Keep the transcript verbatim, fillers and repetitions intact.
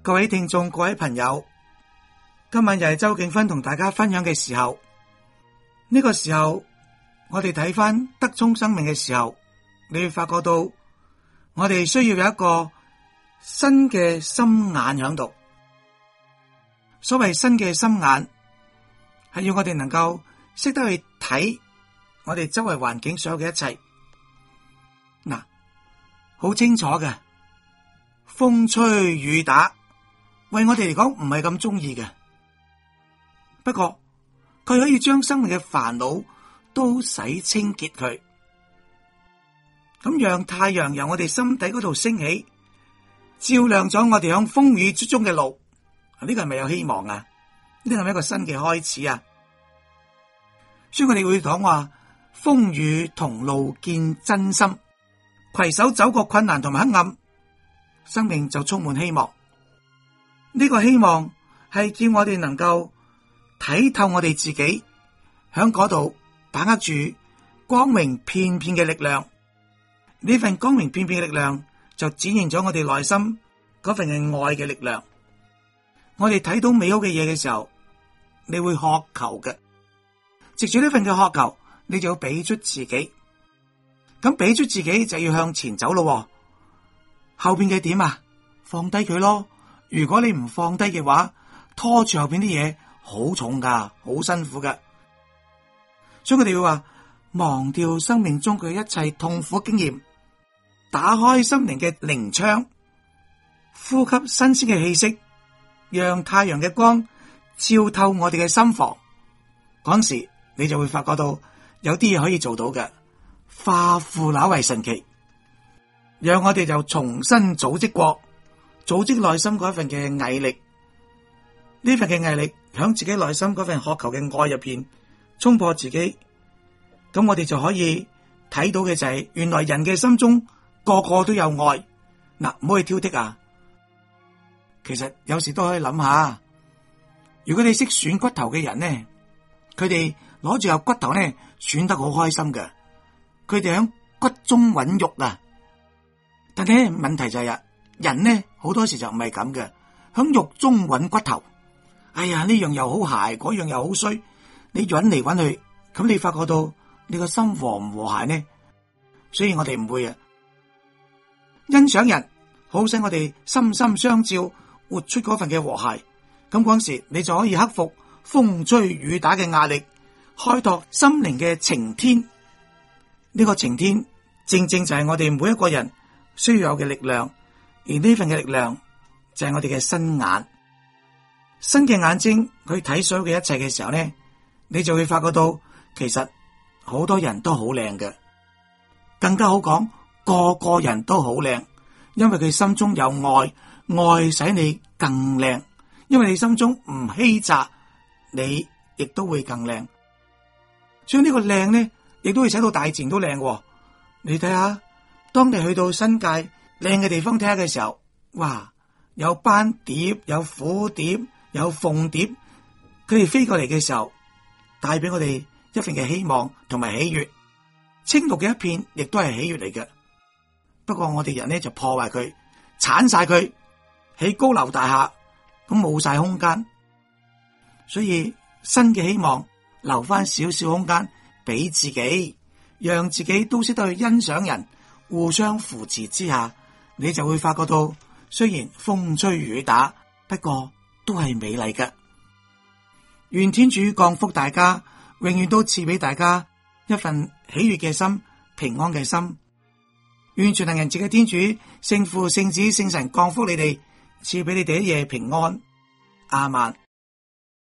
各位聽眾，各位朋友，今晚又係周景芬同大家分享嘅時候，呢、這個時候我哋睇翻得聰生命嘅時候，你會發覺到我哋需要有一個新嘅心眼喺度。所謂新嘅心眼，係要我哋能夠識得去睇我哋周圍環境所有嘅一切。嗱，好清楚嘅，風吹雨打，為我哋嚟講唔係咁中意嘅。不過佢可以將生命嘅煩惱都洗清潔佢，咁讓太陽由我哋心底嗰度升起，照亮咗我哋響風雨之中嘅路。呢個係咪有希望啊？呢個係咪一個新嘅開始啊？所以我哋會講話，風雨同路見真心，攜手走過困難同埋黑暗，生命就充滿希望。呢個希望係叫我哋能夠睇透我哋自己，響嗰度把握住光明片片嘅力量。呢份光明片片嘅力量就展現咗我哋內心嗰份嘅愛嘅力量。我哋睇到美好嘅嘢嘅時候，你會渴求嘅，藉住呢份嘅渴求，你就要俾出自己。咁俾出自己就要向前走咯。後邊嘅點啊？放低佢咯。如果你唔放低嘅話，拖住後邊啲嘢好重噶，好辛苦噶。所以我哋會話，忘掉生命中嘅一切痛苦經驗，打開心靈嘅靈窗，呼吸新鮮嘅氣息，讓太陽嘅光照透我哋嘅心房。嗰時你就會發覺到有啲嘢可以做到嘅，化腐朽為神奇。讓我哋就重新組織過，組織內心嗰一份嘅毅力。呢份嘅毅力響自己內心嗰份渴求嘅愛入邊衝破自己，咁我哋就可以睇到嘅就係、是、原來人嘅心中個個都有愛。嗱，唔好去挑剔啊。其實有時都可以諗下，如果你識選骨頭嘅人呢，佢哋攞住有骨頭呢，選得好開心嘅，佢哋喺骨中揾肉啊。但係呢問題就係、是、啊，人呢好多時就唔係咁嘅，喺肉中揾骨頭。哎呀，呢樣又好諧，嗰樣又好衰，你揾嚟揾去，咁你發覺到你個心和唔和諧呢？所以我哋唔會啊，欣賞人，好使我哋心心相照。活出嗰份嘅和諧，咁嗰時你就可以克服風吹雨打嘅壓力，開拓心靈嘅晴天。呢個晴天正正就係我哋每一個人需要有嘅力量，而呢份嘅力量就係我哋嘅新眼，新嘅眼睛去睇所有嘅一切嘅時候呢，你就會發覺到其實好多人都好靚嘅，更加好講個個人都好靚，因為佢心中有愛。愛使你更靚，因為你心中唔欺詐，你亦都會更靚。所以呢個靚咧，亦都會使到大自然都靚嘅。你睇下，當你去到新界靚嘅地方睇下嘅時候，哇，有斑蝶、有蝴蝶、有鳳蝶，佢哋飛過嚟嘅時候，帶俾我哋一份嘅希望同埋喜悅。青綠嘅一片，亦都係喜悅嚟嘅。不過我哋人咧就破壞佢，鏟晒佢。起高樓大廈，咁冇晒空間，所以新嘅希望留翻少少空間俾自己，讓自己都識得去欣賞人，互相扶持之下，你就會發覺到，雖然風吹雨打，不過都係美麗嘅。願天主降福大家，永遠都賜俾大家一份喜悅嘅心、平安嘅心。願全能仁慈嘅天主、聖父、聖子、聖神降福你哋。賜俾你哋一夜平安，阿們。